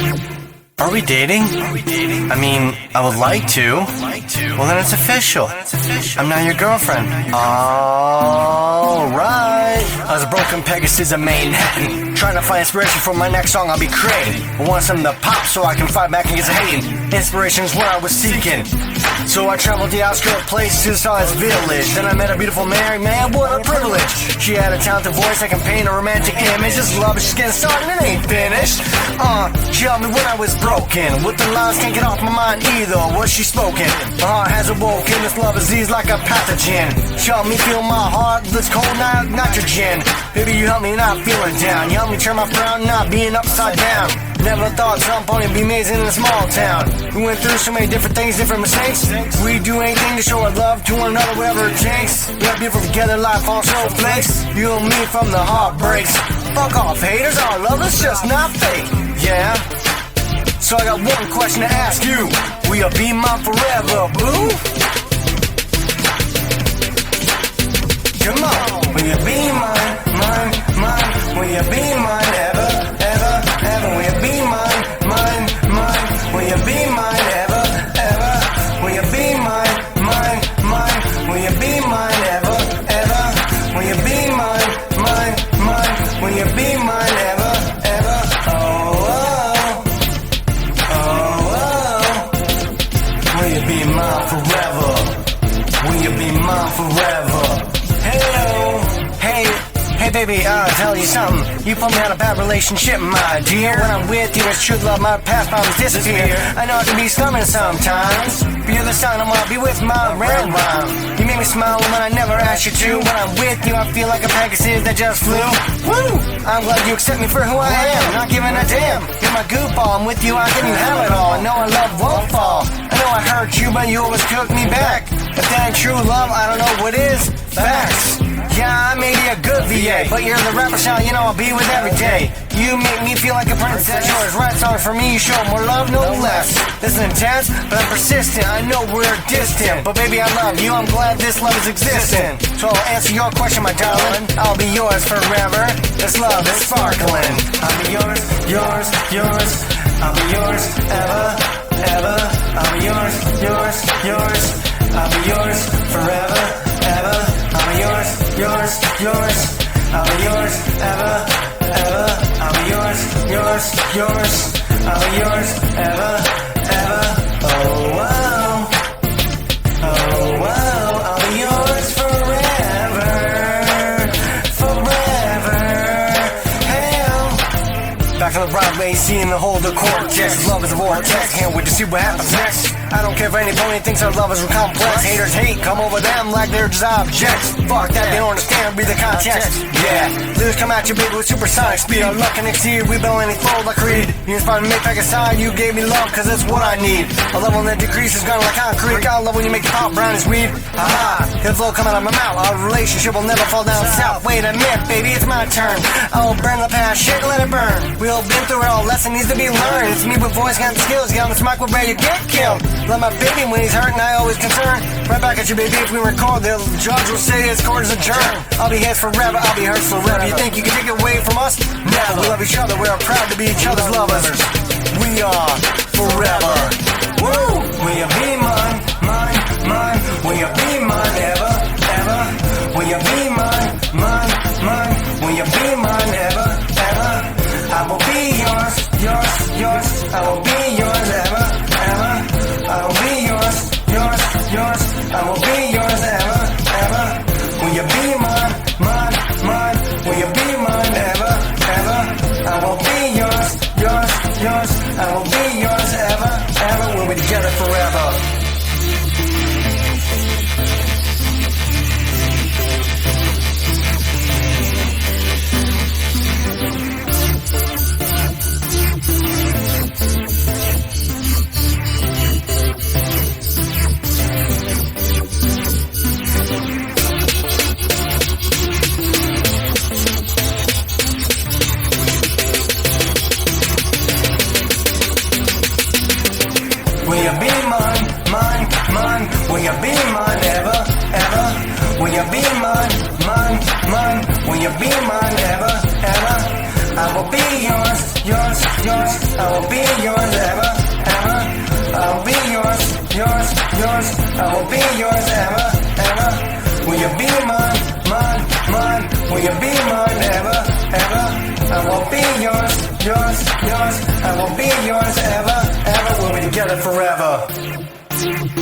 Are we dating? I mean, I would like to. Well, then it's official. I'm now your girlfriend. Alright. I was a broken Pegasus of Manhattan, trying to find inspiration for my next song I'll be creating. I want something to pop so I can fight back against the hating. Inspiration is what I was seeking. So I traveled the outskirt place to saw his village. Then I met a beautiful married man, what a privilege. She had a talented voice that can paint a romantic image. This love is just getting started and it ain't finished. She helped me when I was broken. With the lines can't get off my mind either. Was she spoken? My heart has awoken. This love disease like a pathogen. She helped me feel my heart. This cold nitrogen. Baby, you helped me not feeling down. You helped me turn my frown, not being upside down. Never thought some point would be amazing in a small town. We went through so many different things, different mistakes. We do anything to show our love to one another, whatever it takes. We're beautiful together, life all snowflakes. You and me from the heartbreaks. Fuck off, haters, our love is just not fake. Yeah. So I got one question to ask you. Will you be mine forever, boo? Come on. Will you be mine, mine, mine? Will you be mine ever, ever, ever? Will you be mine, mine, mine? Will you be mine ever, ever? Will you be mine, mine, mine? Will you be mine ever, ever? Will you be mine, mine, mine? Will you be mine ever, ever? Will you be mine forever? Will you be mine forever? Hey baby, I'll tell you something. You put me out a bad relationship, my dear. When I'm with you, it's true love, my past problems disappear. I know it can be stubborn sometimes, but you're the sign I wanna be with my red rhyme. You make me smile when I never asked you to. When I'm with you, I feel like a Pegasus that just flew. Woo! I'm glad you accept me for who I am, not giving a damn. You're my goofball, I'm with you, I can have it all. I know our love won't fall. I know I hurt you, but you always cook me back. If that ain't true love, I don't know what is. Facts. Yeah, I may be a good VA, but you're the rapper sound, you know I'll be with every day. You make me feel like a princess. Yours write songs for me, you show more love, no less. This is intense, but I'm persistent. I know we're distant, but baby I love you, I'm glad this love is existing. So I'll answer your question, my darling. I'll be yours forever. This love is sparkling. I'll be yours, yours, yours. I'll be yours ever, ever. I'll be yours, yours, yours. I'll be yours forever, ever. I'll be yours, yours, yours. I'll be yours ever, ever. I'll be yours, yours, yours. I'll be yours ever, ever. Oh wow, oh wow. I'll be yours forever, forever. Hell. Back on the Broadway, seeing the whole the cortex. Love is a vortex, can't wait to see what happens next. I don't care if anybody thinks our love is complex. Haters hate, come over them like they're just objects. Fuck that, they don't understand, read the context. Yeah, lyrics come at you big with supersonic speed. Our luck can exceed, we build any fold like Creed. You inspired me to make back a side, you gave me love, cause it's what I need. A love when that decreases, gone like concrete. I love when you make the pop brown as weed. Aha, the flow coming out of my mouth. Our relationship will never fall down south. Wait a minute, baby, it's my turn. I will burn the past shit, let it burn. We all been through it all, lesson needs to be learned. It's me with voice, got the skills, get on this mic, we're ready to get killed. Love my baby when he's hurting, I always concern. Right back at you, baby, if we record, the judge will say his court is adjourned. I'll be his forever, I'll be hers forever. You think you can take it away from us? Never. We love each other, we are proud to be each other's lovers. We are forever. Woo! Will you be mine, mine, mine? Will you be mine ever, ever? Will you be mine, mine, mine? Will you be mine ever, ever? I will be yours, yours, yours. I will be yours ever, ever. I will be yours, yours, yours. I will be yours ever, ever. Will you be mine, mine, mine? Will you be mine ever, ever? I will be yours, yours, yours. I will be yours ever, ever. We'll be together forever. Will you be mine, mine, mine? Will you be mine ever, ever? Will you be mine, mine, mine? Will you be mine ever, ever? I will be yours, yours, yours. I will be yours ever, ever. I will be yours, yours, yours. I will be yours ever, ever. Will you be mine, mine, mine? Will you be mine ever, ever? I will be yours, yours, yours. I will be yours ever, ever. We'll be together forever.